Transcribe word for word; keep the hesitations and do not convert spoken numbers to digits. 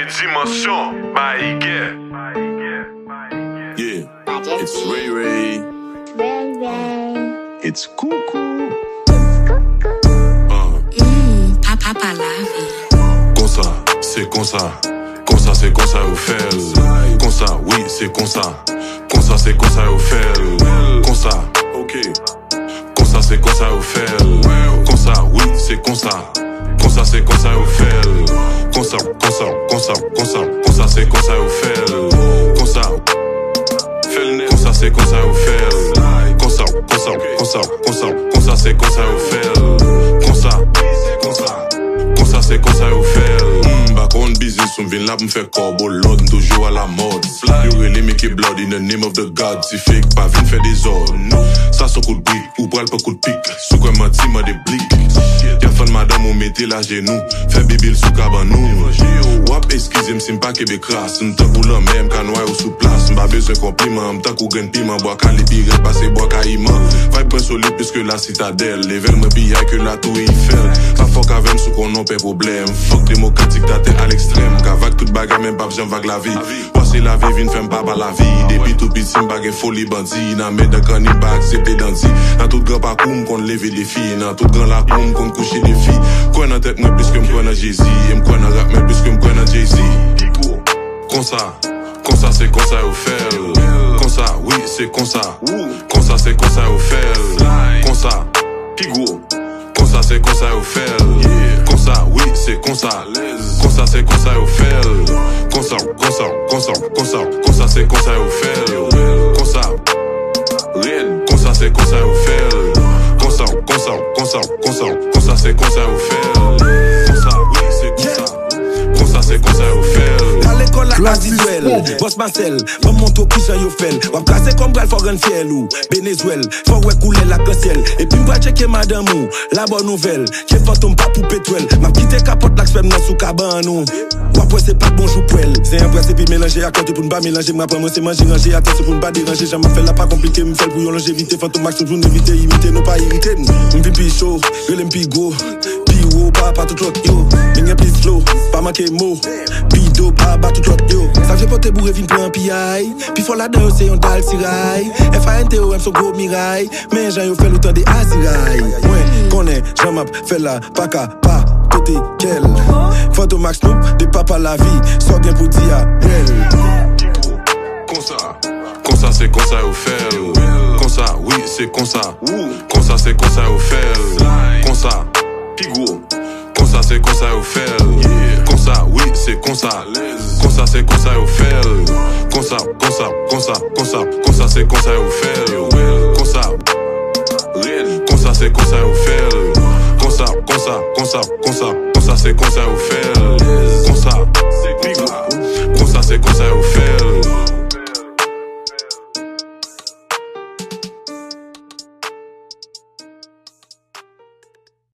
Dimension by Iguet. Yeah, it's Ray Ray. Ray Ray. It's Coucou. Coucou. Mmh, papa, papa la vie. Comme ça, c'est comme ça. Comme ça, c'est comme ça au fait. Comme ça, oui, c'est comme ça. Comme ça, c'est comme ça au fait. Comme ça, ok. Comme ça, c'est comme ça au fait. Comme ça, oui, c'est comme ça. Comme ça, c'est comme ça au fait. Comme ça, comme ça, comme ça, comme ça, comme ça, c'est comme ça au fait. Comme ça, comme ça, c'est comme ça au fait. Comme ça, comme ça, comme ça, comme ça, comme ça, c'est comme ça au fait. Comme ça, comme ça, comme ça, c'est comme ça au fait. Back on business, on vient là pour me faire corbeau, l'ordre toujours à la mode. You really make it blood in the name of the God. Si fake, pas vite faire des ordres. Ça, son coup de brique, ou bral pas coup de pique. Sous quoi menti, m'a des blics. Y'a fan madame, on mettait la genou. Fait bibil sous cabanou. Wap, excusez-moi, si m'pas qu'ébé crasse. M'ta pour l'homme, même canoë ou sous place. M'pas besoin compliment, m'ta kou gagne piment. Bois calibi, repasse, bois caïman. Vibe point solide, puisque la citadelle. Level me pilla que la tour Eiffel. Pas fuck avec sous qu'on n'a pas problème. Fuck démocratique, t'as à l'extrême. Qu'avec toute bagarre, même pas j'en vague la vie. Voici la vie, vine, femme pas la vie. Depuis tout petit, m'bague folie bandit. N'a met de canne, pas accepté d'anti. Dans tout grand parcours, qu'on lever les filles. Dans tout grand la coum, qu'on coucher des filles. Quoi dans tête, moi, plus que m'crois dans Jay-Z. M'crois dans rap, mais plus que m'crois dans Jay-Z. Comme ça, comme ça, c'est comme ça au fait. Comme ça, oui, c'est comme ça. Comme ça, c'est comme ça au fait. Comme ça, Pigo. Comme ça, c'est comme ça au fait. Comme ça, oui, c'est comme ça. Comme ça, c'est comme ça au fait. Comme ça, comme ça, comme ça, comme ça, comme ça, c'est comme ça au fait. Comme ça, comme ça, c'est comme ça au fait. Comme ça, comme ça, comme ça, comme ça, comme ça, c'est comme ça au fait. Comme ça, oui, c'est comme ça. Comme ça, c'est comme ça au fait. À l'école, la visuelle, boss Marcel, bon monto qui s'en yo fait. Wap classé comme bral for un fiel ou Venezuela, faut ouais couler la cancel. Et puis m'va checker madame ou, la bonne nouvelle, qui fantôme pas pour pétrole. M'a quitté capote l'axe femme dans sous cabane ou. Wap ouais c'est pas bonjour poil. C'est un presse et puis mélanger à côté pour ne pas mélanger. M'apprends moi c'est manger, ranger, attention pour ne pas déranger. Jamais fait la pas compliqué, m'fait pour yon longévité. Fantôme max pour éviter, imiter, non pas irriter. M'vin pi chaud, relem pi go. Pi pas pas tout l'autre yo. M'y'a plus flow, pas manquer mot. Bido pas bat tout l'autre yo. Ça fait porter bourré vin pour un P I. Puis faut la danse c'est un dal tirail. F A N T O M son gros mirail. Mais j'en yo fait le temps des azirail. Ouais, connais, j'en m'a fait la paka pas côté quel. Fantôme Max Snoop, des papas la vie. Soit bien pour dire à elle. Comme ça, comme ça c'est comme ça au fait. Comme ça, oui c'est comme ça. Comme ça c'est comme ça au fait. Comme ça, Pigo. Comme ça c'est comme ça au fait. Comme ça, oui c'est comme ça. Comme ça c'est comme ça au fait. Comme ça, comme ça, comme ça, comme ça, comme ça c'est comme ça au fait. Comme ça, comme ça c'est comme ça au fait. Comme ça, comme ça, comme ça, comme ça, comme ça c'est comme ça au fait.